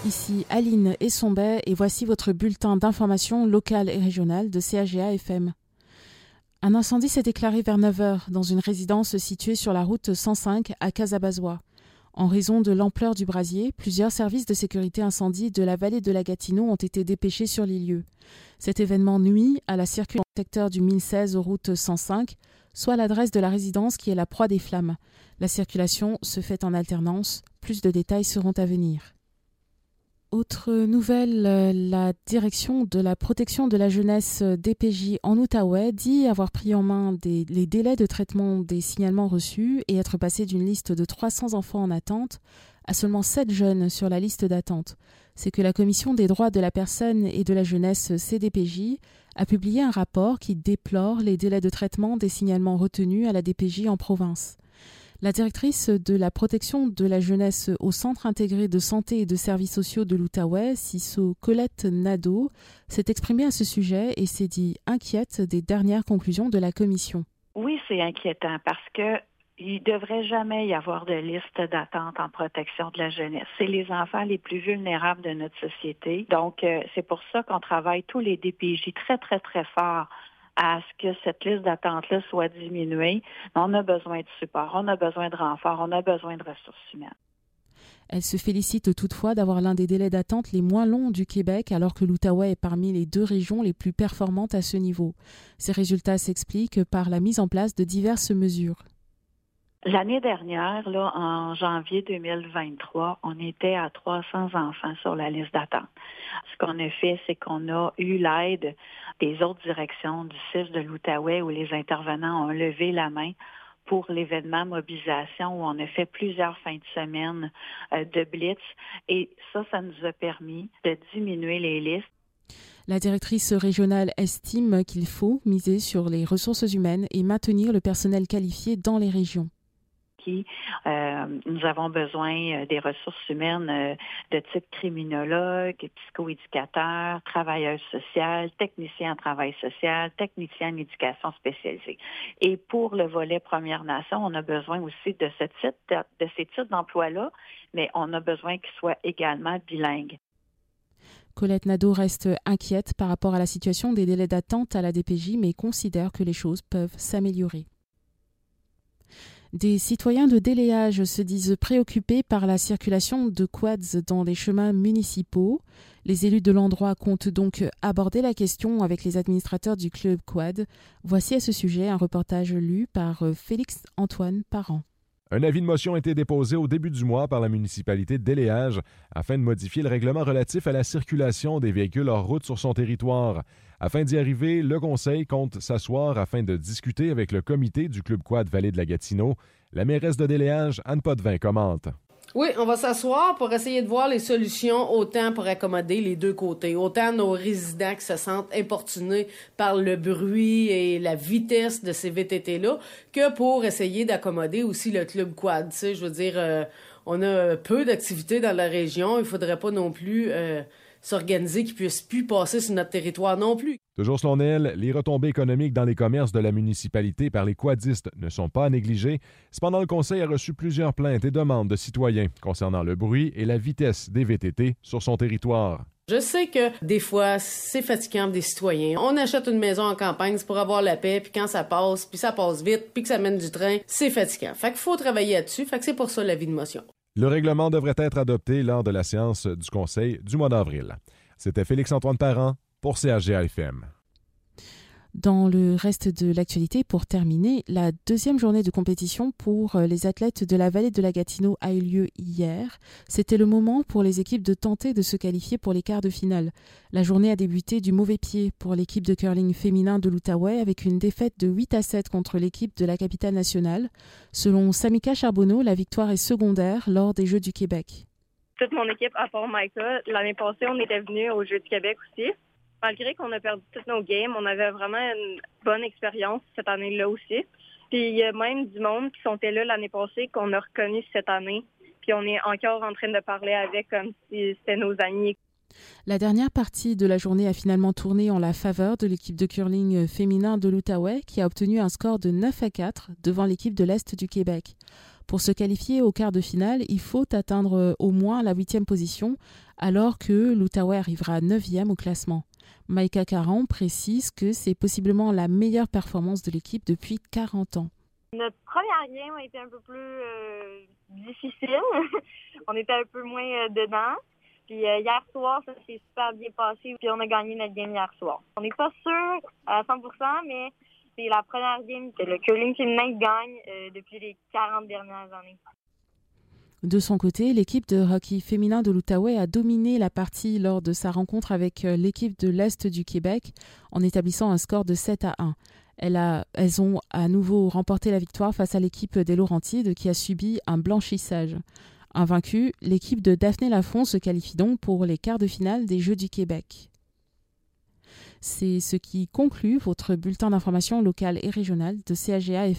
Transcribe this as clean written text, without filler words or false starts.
Ici Aline Essombet et voici votre bulletin d'information locale et régionale de CAGA FM. Un incendie s'est déclaré vers 9h dans une résidence située sur la route 105 à Casabazois. En raison de l'ampleur du brasier, plusieurs services de sécurité incendie de la vallée de la Gatineau ont été dépêchés sur les lieux. Cet événement nuit à la circulation du secteur du 1016 route 105, soit l'adresse de la résidence qui est la proie des flammes. La circulation se fait en alternance. Plus de détails seront à venir. Autre nouvelle, la direction de la protection de la jeunesse DPJ en Outaouais dit avoir pris en main les délais de traitement des signalements reçus et être passé d'une liste de 300 enfants en attente à seulement 7 jeunes sur la liste d'attente. C'est que la Commission des droits de la personne et de la jeunesse CDPJ a publié un rapport qui déplore les délais de traitement des signalements retenus à la DPJ en province. La directrice de la protection de la jeunesse au Centre intégré de santé et de services sociaux de l'Outaouais, CISO Colette Nadeau, s'est exprimée à ce sujet et s'est dit inquiète des dernières conclusions de la commission. Oui, c'est inquiétant parce que il ne devrait jamais y avoir de liste d'attente en protection de la jeunesse. C'est les enfants les plus vulnérables de notre société. Donc, c'est pour ça qu'on travaille tous les DPJ très, très, très fort à ce que cette liste d'attente-là soit diminuée. On a besoin de support, on a besoin de renfort, on a besoin de ressources humaines. Elle se félicite toutefois d'avoir l'un des délais d'attente les moins longs du Québec, alors que l'Outaouais est parmi les 2 régions les plus performantes à ce niveau. Ces résultats s'expliquent par la mise en place de diverses mesures. L'année dernière, là, en janvier 2023, on était à 300 enfants sur la liste d'attente. Ce qu'on a fait, c'est qu'on a eu l'aide des autres directions du CIS de l'Outaouais où les intervenants ont levé la main pour l'événement mobilisation où on a fait plusieurs fins de semaine de blitz. Et ça nous a permis de diminuer les listes. La directrice régionale estime qu'il faut miser sur les ressources humaines et maintenir le personnel qualifié dans les régions. Nous avons besoin des ressources humaines de type criminologue, psychoéducateur, travailleuse sociale, technicien en travail social, technicien en éducation spécialisée. Et pour le volet Premières Nations, on a besoin aussi de ces types d'emplois-là, mais on a besoin qu'ils soient également bilingues. Colette Nadeau reste inquiète par rapport à la situation des délais d'attente à la DPJ, mais considère que les choses peuvent s'améliorer. Des citoyens de Déléage se disent préoccupés par la circulation de quads dans les chemins municipaux. Les élus de l'endroit comptent donc aborder la question avec les administrateurs du club quad. Voici à ce sujet un reportage lu par Félix-Antoine Parent. Un avis de motion a été déposé au début du mois par la municipalité de Déléage afin de modifier le règlement relatif à la circulation des véhicules hors route sur son territoire. Afin d'y arriver, le conseil compte s'asseoir afin de discuter avec le comité du Club Quad Vallée de la Gatineau. La mairesse de Déléage, Anne Potvin, commente. Oui, on va s'asseoir pour essayer de voir les solutions, autant pour accommoder les deux côtés, autant nos résidents qui se sentent importunés par le bruit et la vitesse de ces VTT-là, que pour essayer d'accommoder aussi le Club Quad. Tu sais, je veux dire, on a peu d'activités dans la région, il faudrait pas non plus s'organiser qu'ils puissent plus passer sur notre territoire non plus. Toujours selon elle, les retombées économiques dans les commerces de la municipalité par les quadistes ne sont pas à négliger. Cependant, le conseil a reçu plusieurs plaintes et demandes de citoyens concernant le bruit et la vitesse des VTT sur son territoire. Je sais que des fois, c'est fatigant des citoyens. On achète une maison en campagne, c'est pour avoir la paix, puis quand ça passe vite, puis que ça mène du train, c'est fatigant. Fait qu'il faut travailler là-dessus, fait que c'est pour ça l'avis de motion. Le règlement devrait être adopté lors de la séance du Conseil du mois d'avril. C'était Félix-Antoine Parent pour CAGA-FM. Dans le reste de l'actualité, pour terminer, la 2e journée de compétition pour les athlètes de la vallée de la Gatineau a eu lieu hier. C'était le moment pour les équipes de tenter de se qualifier pour les quarts de finale. La journée a débuté du mauvais pied pour l'équipe de curling féminin de l'Outaouais avec une défaite de 8-7 contre l'équipe de la capitale nationale. Selon Samika Charbonneau, la victoire est secondaire lors des Jeux du Québec. Toute mon équipe, à part Maïka, l'année passée, on était venus aux Jeux du Québec aussi. Malgré qu'on a perdu toutes nos games, on avait vraiment une bonne expérience cette année-là aussi. Puis il y a même du monde qui sont là l'année passée qu'on a reconnu cette année. Puis on est encore en train de parler avec comme si c'était nos amis. La dernière partie de la journée a finalement tourné en la faveur de l'équipe de curling féminin de l'Outaouais qui a obtenu un score de 9-4 devant l'équipe de l'Est du Québec. Pour se qualifier au quart de finale, il faut atteindre au moins la 8e position, alors que l'Outaouais arrivera 9e au classement. Maïka Caron précise que c'est possiblement la meilleure performance de l'équipe depuis 40 ans. Notre première game a été un peu plus difficile. On était un peu moins dedans. Puis hier soir, ça s'est super bien passé. Puis on a gagné notre game hier soir. On n'est pas sûr à 100%, mais c'est la première game que le curling féminin gagne depuis les 40 dernières années. De son côté, l'équipe de hockey féminin de l'Outaouais a dominé la partie lors de sa rencontre avec l'équipe de l'Est du Québec en établissant un score de 7-1. Elles ont à nouveau remporté la victoire face à l'équipe des Laurentides qui a subi un blanchissage. Invaincue, l'équipe de Daphné Lafont se qualifie donc pour les quarts de finale des Jeux du Québec. C'est ce qui conclut votre bulletin d'information locale et régionale de CAGA FM.